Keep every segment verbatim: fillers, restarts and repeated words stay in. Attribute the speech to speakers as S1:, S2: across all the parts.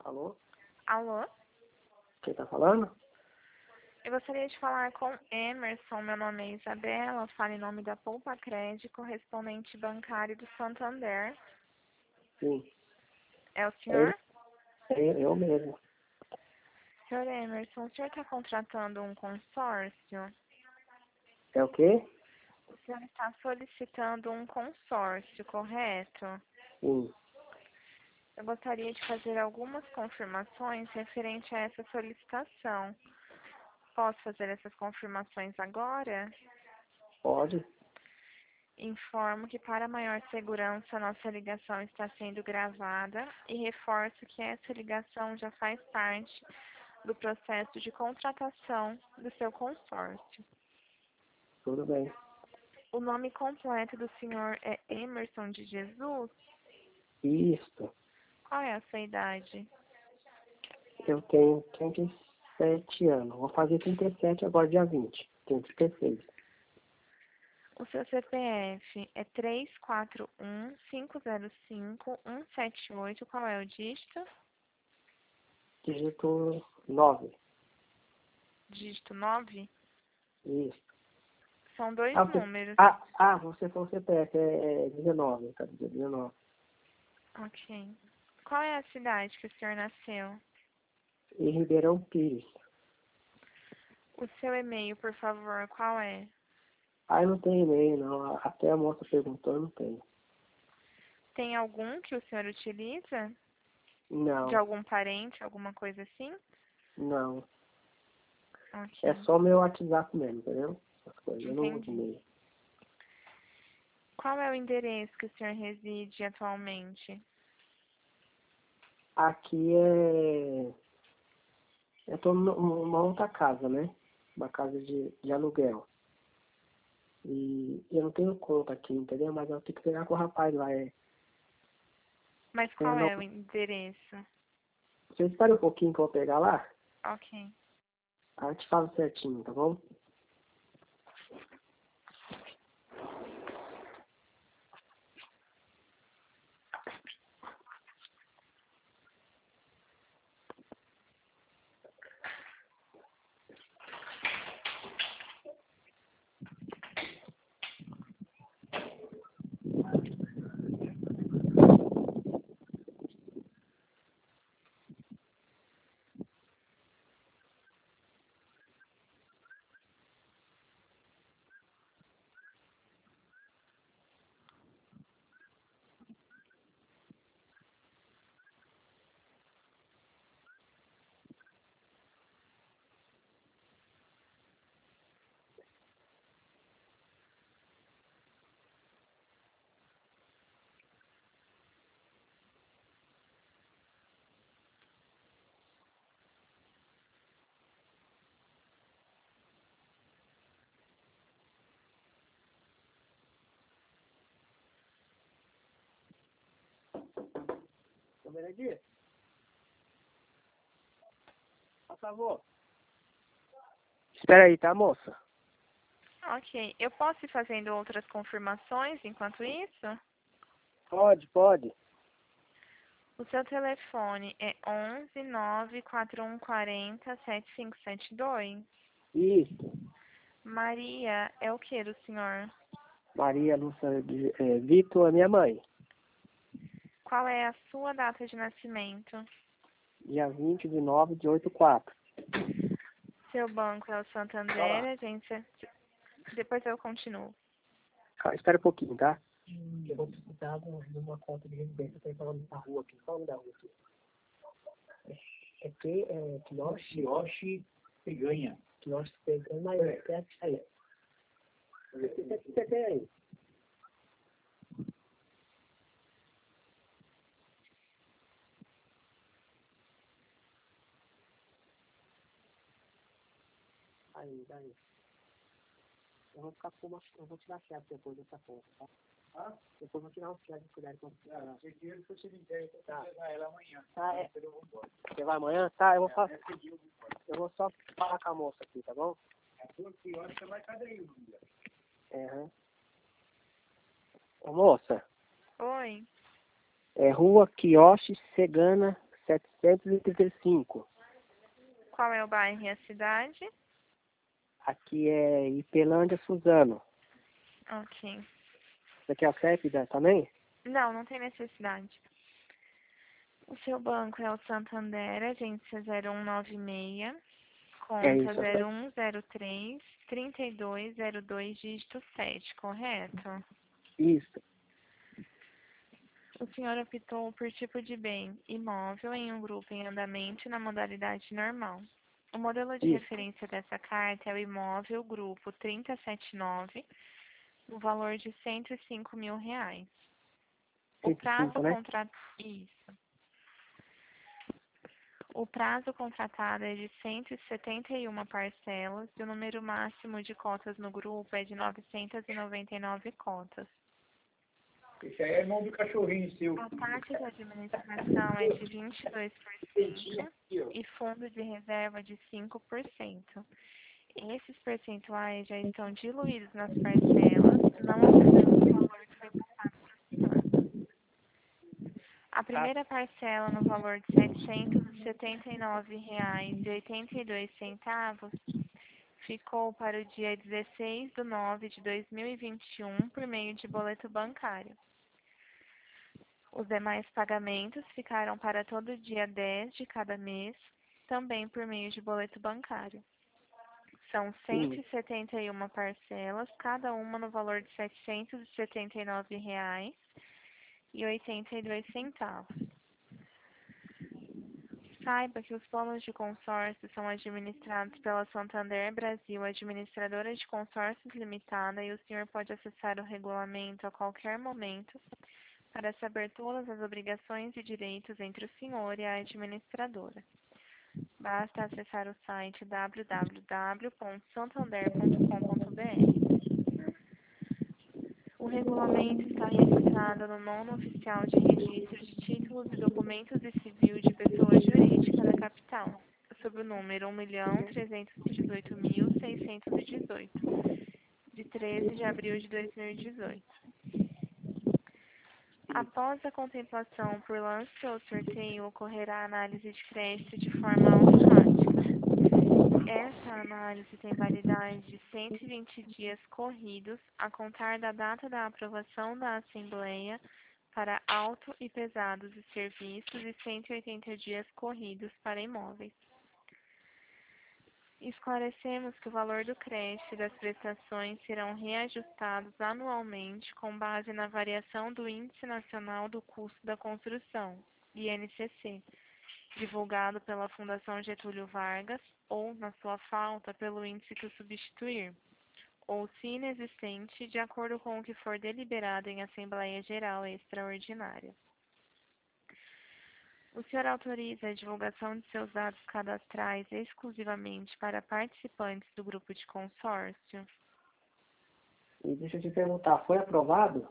S1: Alô?
S2: Alô?
S1: Quem tá falando?
S2: Eu gostaria de falar com Emerson. Meu nome é Isabela. Falo em nome da Poupa Crédito, correspondente bancário do Santander.
S1: Sim.
S2: É o
S1: É,
S2: senhor?
S1: é eu mesmo.
S2: Senhor Emerson, o senhor está contratando um consórcio?
S1: É o quê?
S2: O senhor está solicitando um consórcio, correto?
S1: Sim.
S2: Eu gostaria de fazer algumas confirmações referente a essa solicitação. Posso fazer essas confirmações agora?
S1: Pode?
S2: Informo que para maior segurança nossa ligação está sendo gravada e reforço que essa ligação já faz parte do processo de contratação do seu consórcio.
S1: Tudo bem.
S2: O nome completo do senhor é Emerson de Jesus?
S1: Isso.
S2: Qual é a sua idade?
S1: Eu tenho trinta e sete anos. Vou fazer trinta e sete agora, dia vinte. Tenho trinta e seis.
S2: O seu C P F é três quatro um, cinco zero cinco, um sete oito. Qual é o dígito?
S1: Dígito nove.
S2: Dígito nove?
S1: Isso.
S2: São dois
S1: Ah, você,
S2: números.
S1: ah, ah, você falou C P F. É, é dezenove. Tá dizendo dezenove.
S2: Ok. Qual é a cidade que o senhor nasceu?
S1: E Ribeirão Pires.
S2: O seu e-mail, por favor, qual é?
S1: Ah, eu não tenho e-mail, não. Até a moça perguntou, eu não tenho.
S2: Tem algum que o senhor utiliza? De
S1: Não,
S2: algum parente, alguma coisa assim?
S1: não.
S2: Ok,
S1: É só meu WhatsApp mesmo, entendeu? Essas coisas. Eu não uso
S2: entendi.
S1: e-mail.
S2: Qual é o endereço que o senhor reside atualmente?
S1: Aqui é... Eu tô numa outra casa, né? Uma casa de, de aluguel. E eu não tenho conta aqui, entendeu? Mas eu tenho que pegar com o rapaz lá. É...
S2: Mas
S1: É,
S2: qual
S1: não...
S2: é o endereço?
S1: Você espera um pouquinho que eu vou pegar lá?
S2: Ok.
S1: Aí eu te falo certinho, tá bom? Ô, Benedito, por favor. Espera aí, tá, moça?
S2: Ok. Eu posso ir fazendo outras confirmações enquanto isso?
S1: Pode, pode.
S2: O seu telefone é onze nove quatro um quatro zero sete cinco sete dois?
S1: Isso.
S2: Maria é o que do senhor?
S1: Maria Lúcia de, é, Vitor é minha mãe.
S2: Qual é a sua data de nascimento?
S1: Dia vinte de nove de oitenta e quatro.
S2: Seu banco é o Santander, agência... Depois eu continuo.
S1: Calma, espera um pouquinho, tá? Hum. Eu vou precisar de uma de uma conta de residência pra ir falando da rua aqui. Qual é o nome da rua aqui? É, é que é Quiosque. Quiosque Peganha. Quiosque Peganha, mas é perto de aí. O que você tem aí? Aí, daí. Eu vou ficar com uma, eu vou tirar a chave depois dessa conta, tá? Ah? Depois eu vou tirar o chave de cuidar com você. Ah, esse dinheiro que você me der, eu vou levar ela amanhã. Tá, é. Você vai amanhã? Tá, eu vou fazer. Eu vou só falar com a moça aqui, tá bom? A sua quiosque vai cadê aí, Lula? É, hum. Ô, moça,
S2: Oi.
S1: é Rua Quiosque Cegana setecentos e trinta e cinco.
S2: Qual é o bairro e a cidade?
S1: Aqui é Ipelândia, Suzano.
S2: Ok.
S1: Isso aqui é o C E P da, também?
S2: Não, não tem necessidade. O seu banco é o Santander, agência zero um nove seis,
S1: É
S2: conta
S1: isso,
S2: zero um zero três, trinta e dois zero dois, dígito sete, correto?
S1: isso.
S2: O senhor optou por tipo de bem imóvel em um grupo em andamento na modalidade normal. O modelo de
S1: Isso.
S2: referência dessa carta é o imóvel grupo trinta e sete nove, no valor de cento e cinco mil reais. O
S1: cento e
S2: prazo
S1: cinco, né?
S2: contra... Isso. O prazo contratado é de cento e setenta e uma parcelas e o número máximo de cotas no grupo é de novecentas e noventa e nove cotas.
S3: Esse aí é irmão do cachorrinho seu.
S2: A taxa de administração é de vinte e dois por cento e fundo de reserva de cinco por cento. Esses percentuais já estão diluídos nas parcelas, não alterando o valor que foi passado para o senhor. A primeira parcela no valor de setecentos e setenta e nove reais e oitenta e dois centavos ficou para o dia dezesseis de nove de dois mil e vinte e um por meio de boleto bancário. Os demais pagamentos ficaram para todo dia dez de cada mês, também por meio de boleto bancário. São cento e setenta e uma parcelas, cada uma no valor de setecentos e setenta e nove reais e oitenta e dois centavos. Saiba que os planos de consórcio são administrados pela Santander Brasil, administradora de consórcios limitada, e o senhor pode acessar o regulamento a qualquer momento para saber todas as obrigações e direitos entre o senhor e a administradora. Basta acessar o site w w w ponto santander ponto com ponto b r. O regulamento está registrado no nono oficial de registro de títulos e documentos de civil de pessoa jurídica da capital, sob o número um milhão trezentos e dezoito mil seiscentos e dezoito, de treze de abril de dois mil e dezoito. Após a contemplação por lance ou sorteio, ocorrerá a análise de crédito de forma automática. Essa análise tem validade de cento e vinte dias corridos a contar da data da aprovação da Assembleia para auto e pesados e serviços e cento e oitenta dias corridos para imóveis. Esclarecemos que o valor do crédito e das prestações serão reajustados anualmente com base na variação do Índice Nacional do Custo da Construção, I N C C, divulgado pela Fundação Getúlio Vargas, ou, na sua falta, pelo índice que o substituir, ou, se inexistente, de acordo com o que for deliberado em Assembleia Geral Extraordinária. O senhor autoriza a divulgação de seus dados cadastrais exclusivamente para participantes do grupo de consórcio?
S1: E deixa eu te perguntar, foi aprovado?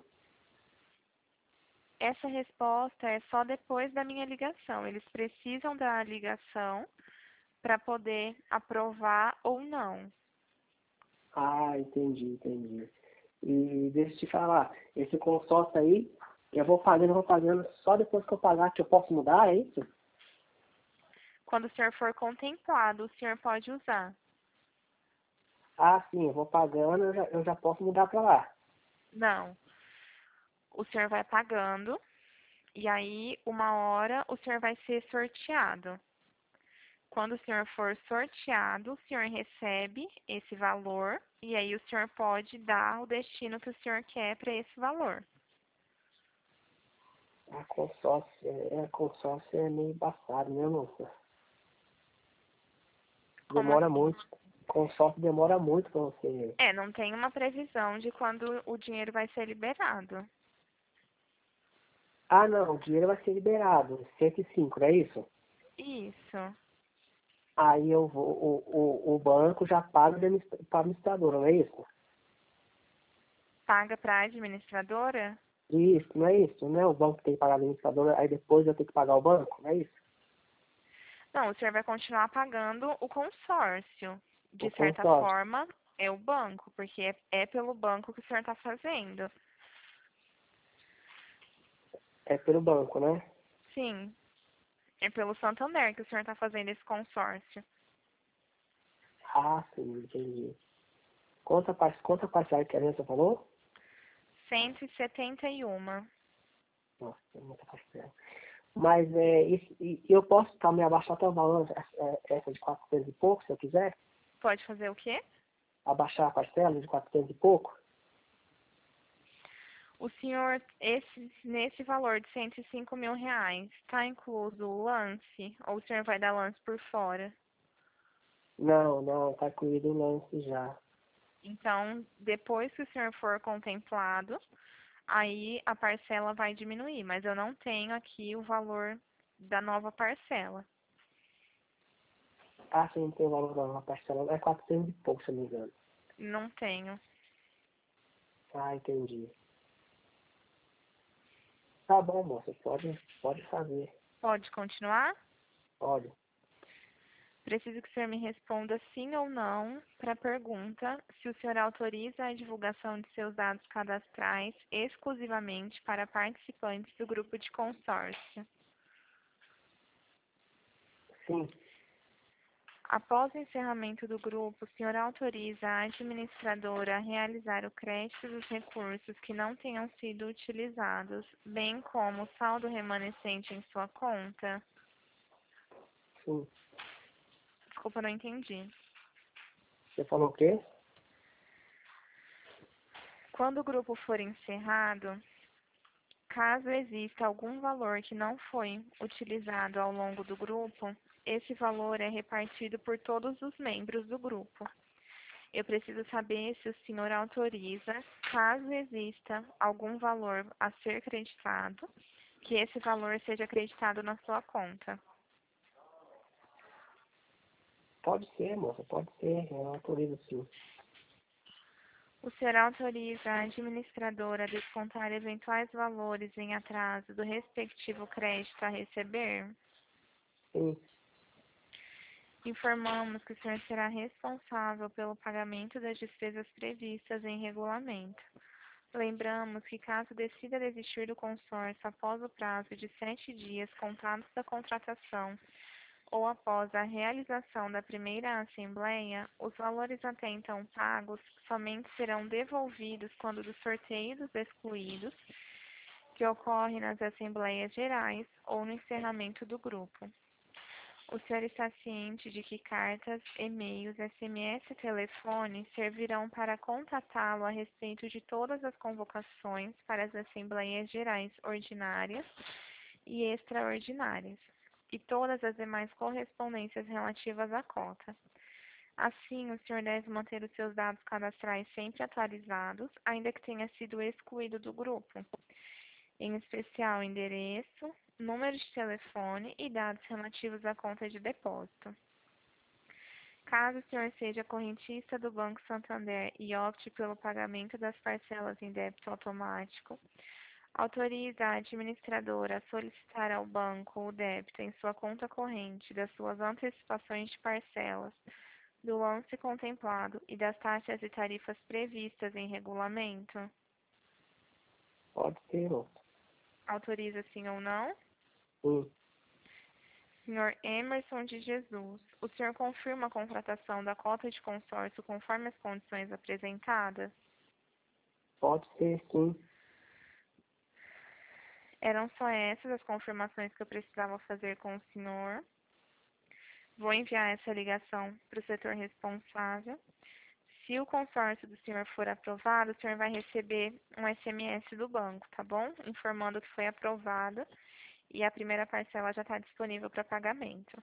S2: Essa resposta é só depois da minha ligação. Eles precisam da ligação para poder aprovar ou não.
S1: Ah, entendi, entendi. E deixa eu te falar, esse consórcio aí, eu vou fazendo, eu vou fazendo, só depois que eu pagar que eu posso mudar, é isso?
S2: Quando o senhor for contemplado, o senhor pode usar.
S1: Ah, sim, eu vou pagando, eu já, eu já posso mudar para lá.
S2: Não. O senhor vai pagando e aí, uma hora, o senhor vai ser sorteado. Quando o senhor for sorteado, o senhor recebe esse valor e aí o senhor pode dar o destino que o senhor quer para esse valor.
S1: A consórcio, é, a consórcio é meio embaçado, né, moça? Demora
S2: assim?
S1: muito. Consórcio demora muito para você.
S2: É, não tem uma previsão de quando o dinheiro vai ser liberado.
S1: Ah, não, o dinheiro vai ser liberado, cento e cinco, não é isso?
S2: Isso.
S1: Aí eu vou, o, o, o banco já paga para a administradora, não é isso?
S2: Paga para a administradora?
S1: Isso, não é isso? Não é o banco que tem que pagar a administradora, aí depois eu tenho que pagar o banco, não é isso?
S2: Não, o senhor vai continuar pagando o consórcio. De
S1: O
S2: certa
S1: consórcio.
S2: forma, é o banco, porque é, é pelo banco que o senhor está fazendo.
S1: É pelo banco, né?
S2: Sim. É pelo Santander que o senhor está fazendo esse consórcio.
S1: Ah, sim, entendi. Quanto a, quanto a parcela que a você falou?
S2: cento e setenta e um.
S1: Nossa, é muita parcela. Mas é, isso, e, e eu posso também abaixar até o valor, essa, essa de quatrocentos e pouco, se eu quiser?
S2: Pode fazer o quê?
S1: Abaixar a parcela de quatrocentos e pouco?
S2: O senhor, esse, nesse valor de cento e cinco mil reais, está incluso o lance? Ou o senhor vai dar lance por fora?
S1: Não, não, tá incluído o lance já.
S2: Então, depois que o senhor for contemplado, aí a parcela vai diminuir, mas eu não tenho aqui o valor da nova parcela.
S1: Ah, sim, tem o valor da parcela, é quatrocentos e pouco, se eu não me engano.
S2: Não tenho.
S1: Ah, entendi. Tá bom, moça, pode, pode fazer.
S2: Pode continuar?
S1: Pode.
S2: Preciso que o senhor me responda sim ou não para a pergunta se o senhor autoriza a divulgação de seus dados cadastrais exclusivamente para participantes do grupo de consórcio.
S1: Sim,
S2: Após o encerramento do grupo, o senhor autoriza a administradora a realizar o crédito dos recursos que não tenham sido utilizados, bem como o saldo remanescente em sua conta?
S1: sim.
S2: Desculpa, não entendi.
S1: Você falou o quê?
S2: Quando o grupo for encerrado, caso exista algum valor que não foi utilizado ao longo do grupo, esse valor é repartido por todos os membros do grupo. Eu preciso saber se o senhor autoriza, caso exista algum valor a ser creditado, que esse valor seja acreditado na sua conta.
S1: Pode ser, moça, pode ser, eu autorizo sim.
S2: O senhor autoriza a administradora a descontar eventuais valores em atraso do respectivo crédito a receber?
S1: Sim,
S2: Informamos que o senhor será responsável pelo pagamento das despesas previstas em regulamento. Lembramos que, caso decida desistir do consórcio após o prazo de sete dias contados da contratação ou após a realização da primeira assembleia, os valores até então pagos somente serão devolvidos quando do sorteio dos excluídos, que ocorre nas assembleias gerais ou no encerramento do grupo. O senhor está ciente de que cartas, e-mails, S M S e telefone servirão para contatá-lo a respeito de todas as convocações para as assembleias gerais ordinárias e extraordinárias, e todas as demais correspondências relativas à cota. Assim, o senhor deve manter os seus dados cadastrais sempre atualizados, ainda que tenha sido excluído do grupo, em especial endereço, número de telefone e dados relativos à conta de depósito. Caso o senhor seja correntista do Banco Santander e opte pelo pagamento das parcelas em débito automático, autoriza a administradora a solicitar ao banco o débito em sua conta corrente das suas antecipações de parcelas, do lance contemplado e das taxas e tarifas previstas em regulamento?
S1: pode ser, moça.
S2: Autoriza sim ou não?
S1: Sim,
S2: senhor Emerson de Jesus, o senhor confirma a contratação da cota de consórcio conforme as condições apresentadas?
S1: pode ser, sim.
S2: Eram só essas as confirmações que eu precisava fazer com o senhor. Vou enviar essa ligação para o setor responsável. Se o consórcio do senhor for aprovado, o senhor vai receber um S M S do banco, tá bom? Informando que foi aprovado e a primeira parcela já está disponível para pagamento.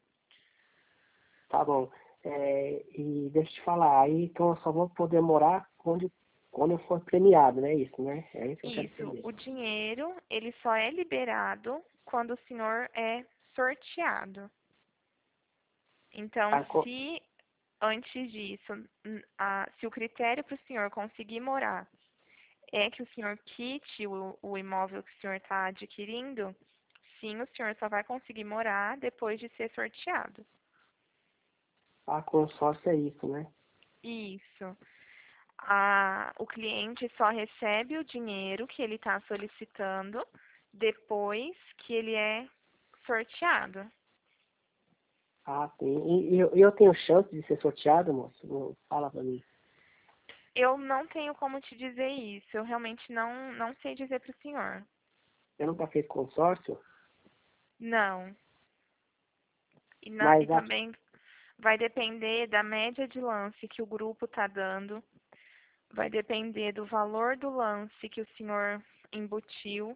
S1: Tá bom. É, e deixa eu te falar, aí então eu só vou poder morar onde, quando eu for premiado, né? Isso, né? É isso que eu quero
S2: Isso,
S1: saber.
S2: o dinheiro, ele só é liberado quando o senhor é sorteado. Então,
S1: Ah, co-
S2: se antes disso, n- a- se o critério para o senhor conseguir morar é que o senhor quite o, o imóvel que o senhor está adquirindo, sim, o senhor só vai conseguir morar depois de ser sorteado.
S1: a consórcio é isso, né?
S2: Isso. A, o cliente só recebe o dinheiro que ele está solicitando depois que ele é sorteado.
S1: Ah, sim. E, e eu, eu tenho chance de ser sorteado, moço? Não, fala pra mim.
S2: Eu não tenho como te dizer isso. Eu realmente não, não sei dizer para o senhor.
S1: Eu nunca fiz consórcio?
S2: Não. E, na, e
S1: Mas a,
S2: também vai depender da média de lance que o grupo está dando. Vai depender do valor do lance que o senhor embutiu.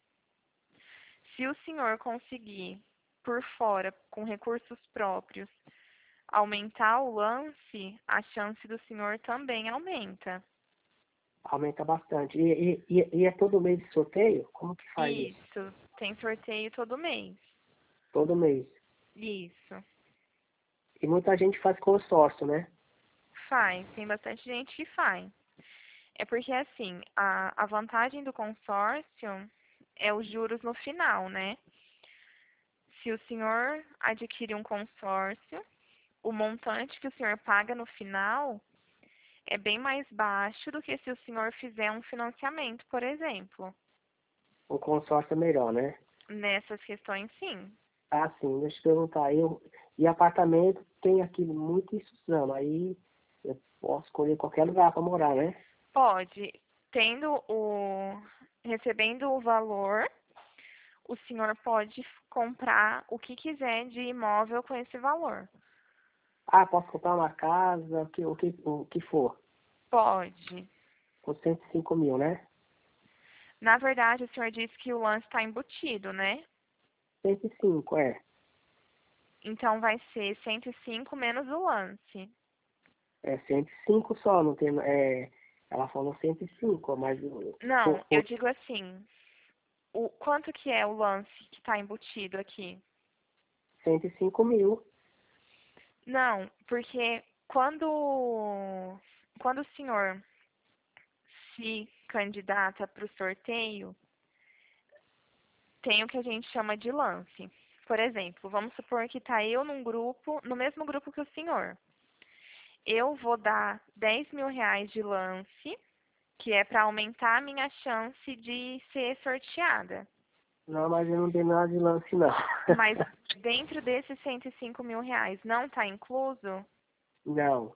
S2: Se o senhor conseguir, por fora, com recursos próprios, aumentar o lance, a chance do senhor também aumenta.
S1: aumenta bastante. E, e, e, e é todo mês de sorteio? Como que faz isso?
S2: Isso. Tem sorteio todo mês.
S1: Todo mês.
S2: Isso.
S1: E muita gente faz consórcio, né?
S2: Faz. Tem bastante gente que faz. É porque, assim, a, a vantagem do consórcio é os juros no final, né? Se o senhor adquire um consórcio, o montante que o senhor paga no final é bem mais baixo do que se o senhor fizer um financiamento, por exemplo.
S1: O consórcio é melhor, né?
S2: Nessas questões, sim.
S1: Ah, sim. Deixa eu te perguntar. Eu, e apartamento tem aqui muito instrução. Aí eu posso escolher qualquer lugar para morar, né?
S2: Pode. Tendo o... Recebendo o valor, o senhor pode comprar o que quiser de imóvel com esse valor.
S1: Ah, posso comprar uma casa, o que, o que, o que for.
S2: Pode.
S1: Com cento e cinco mil, né?
S2: Na verdade, o senhor disse que o lance está embutido, né?
S1: cento e cinco, é.
S2: Então vai ser cento e cinco menos o lance.
S1: É cento e cinco só, não tem. É, ela falou cento e cinco, mas.
S2: Não,
S1: Por,
S2: eu
S1: por
S2: digo assim, o quanto que é o lance que está embutido aqui?
S1: cento e cinco mil.
S2: Não, porque quando, quando o senhor se candidata para o sorteio, tem o que a gente chama de lance. Por exemplo, vamos supor que está eu num grupo, no mesmo grupo que o senhor. Eu vou dar dez mil reais de lance, que é para aumentar a minha chance de ser sorteada.
S1: Não, mas eu não tenho nada de lance, não.
S2: Mas dentro desses cento e cinco mil reais não está incluso?
S1: Não.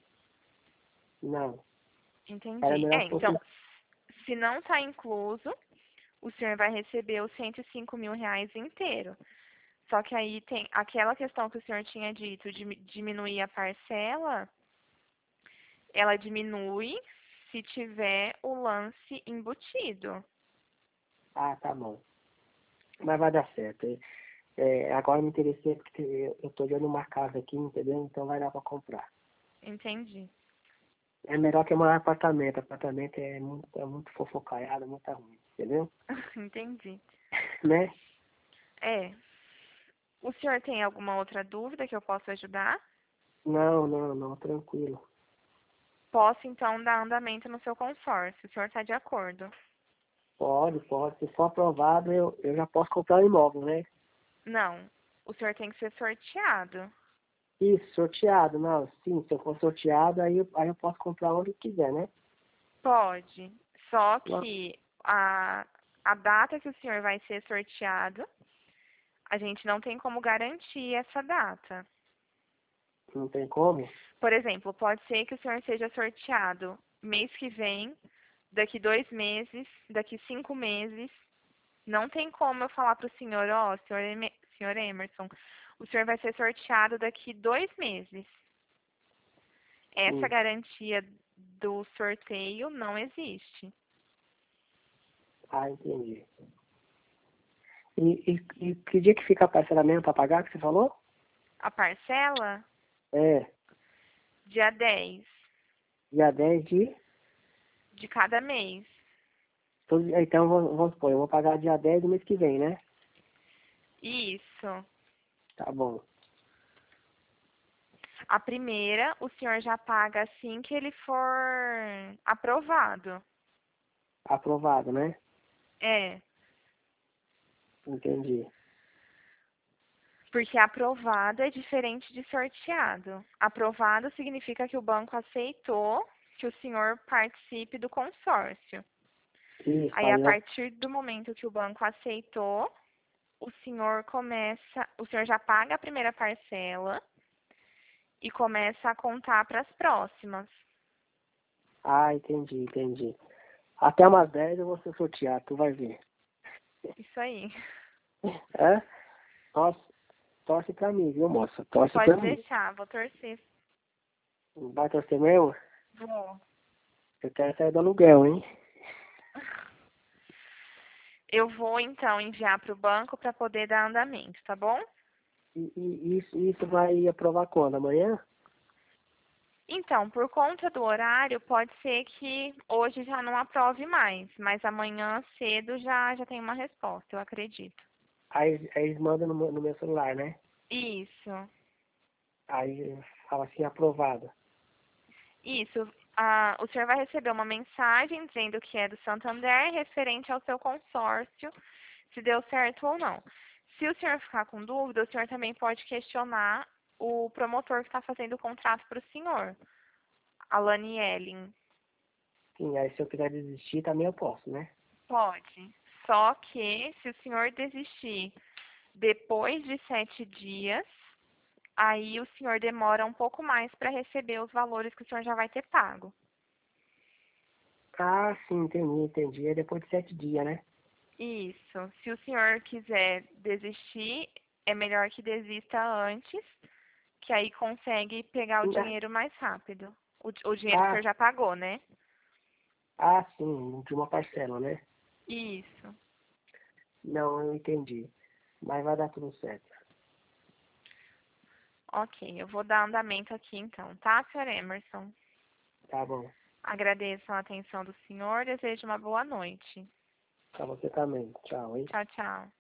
S1: Não. Era
S2: Entendi.
S1: melhor
S2: É,
S1: se fosse.
S2: então, se não está incluso, o senhor vai receber os cento e cinco mil reais inteiro. Só que aí tem aquela questão que o senhor tinha dito de diminuir a parcela, ela diminui se tiver o lance embutido.
S1: Ah, tá bom. Mas vai dar certo. É, agora eu me interessei porque eu eu tô olhando uma casa aqui, entendeu? Então vai dar pra comprar.
S2: Entendi.
S1: É melhor que morar em apartamento. Apartamento é muito, é muito fofocaiado, muito ruim, entendeu?
S2: Entendi.
S1: Né?
S2: É. O senhor tem alguma outra dúvida que eu possa ajudar?
S1: Não, não, não, tranquilo.
S2: Posso, então, dar andamento no seu consórcio. O senhor está de acordo?
S1: Pode, pode. Se for aprovado, eu, eu já posso comprar um imóvel, né?
S2: Não. O senhor tem que ser sorteado.
S1: Isso, sorteado, não. Sim, se eu for sorteado, aí eu, aí eu posso comprar onde eu quiser, né?
S2: Pode. Só
S1: Não,
S2: que a, a data que o senhor vai ser sorteado, a gente não tem como garantir essa data.
S1: não tem como?
S2: Por exemplo, pode ser que o senhor seja sorteado mês que vem, daqui dois meses, daqui cinco meses. Não tem como eu falar para o senhor, ó, oh, senhor, Em senhor Emerson, o senhor vai ser sorteado daqui dois meses. Essa
S1: Sim.
S2: garantia do sorteio não existe.
S1: Ah, entendi. E, e, e que dia que fica a parcelamento para pagar, que você falou?
S2: A parcela,
S1: É,
S2: dia dez
S1: dia dez de...
S2: de cada mês.
S1: todo- Então, vamos vamos supor, eu vou pagar dia dez do mês que vem, né?
S2: Isso.
S1: Tá bom.
S2: A primeira, o senhor já paga assim que ele for aprovado.
S1: Aprovado, né?
S2: É,
S1: Entendi.
S2: porque aprovado é diferente de sorteado. Aprovado significa que o banco aceitou que o senhor participe do consórcio.
S1: Isso,
S2: Aí, a
S1: aí eu...
S2: partir do momento que o banco aceitou, o senhor começa, o senhor já paga a primeira parcela e começa a contar para as próximas.
S1: Ah, entendi, entendi. Até umas dez eu vou ser sorteado, tu vai ver.
S2: Isso aí.
S1: É? Nossa, torce pra mim, viu, moça? Torce
S2: Pode
S1: pra mim.
S2: deixar, vou torcer.
S1: Vai torcer mesmo?
S2: Vou.
S1: Eu quero sair do aluguel, hein?
S2: Eu vou, então, enviar para o banco para poder dar andamento, tá bom?
S1: E, e isso, isso vai aprovar quando? Amanhã?
S2: Então, por conta do horário, pode ser que hoje já não aprove mais, mas amanhã cedo já, já tem uma resposta, eu acredito.
S1: Aí, aí eles mandam no, meu- no meu celular, né?
S2: Isso,
S1: Aí fala assim, aprovado.
S2: isso. Ah, o senhor vai receber uma mensagem dizendo que é do Santander referente ao seu consórcio, se deu certo ou não. Se o senhor ficar com dúvida, o senhor também pode questionar o promotor que está fazendo o contrato para o senhor, Alane Ellen.
S1: Sim, aí se eu quiser desistir, também eu posso, né?
S2: Pode. Só que se o senhor desistir depois de sete dias, aí o senhor demora um pouco mais para receber os valores que o senhor já vai ter pago.
S1: Ah, sim, entendi, entendi. É depois de sete dias, né?
S2: Isso. Se o senhor quiser desistir, é melhor que desista antes, que aí consegue pegar o
S1: Ah,
S2: dinheiro mais rápido. O, o dinheiro que o
S1: ah,
S2: senhor já pagou, né?
S1: ah, sim, de uma parcela, né?
S2: Isso.
S1: Não, eu entendi. Mas vai dar tudo certo.
S2: Ok, eu vou dar andamento aqui então, tá, senhor Emerson?
S1: Tá bom.
S2: Agradeço a atenção do senhor, desejo uma boa noite.
S1: Pra você também. Tchau, hein?
S2: Tchau, tchau.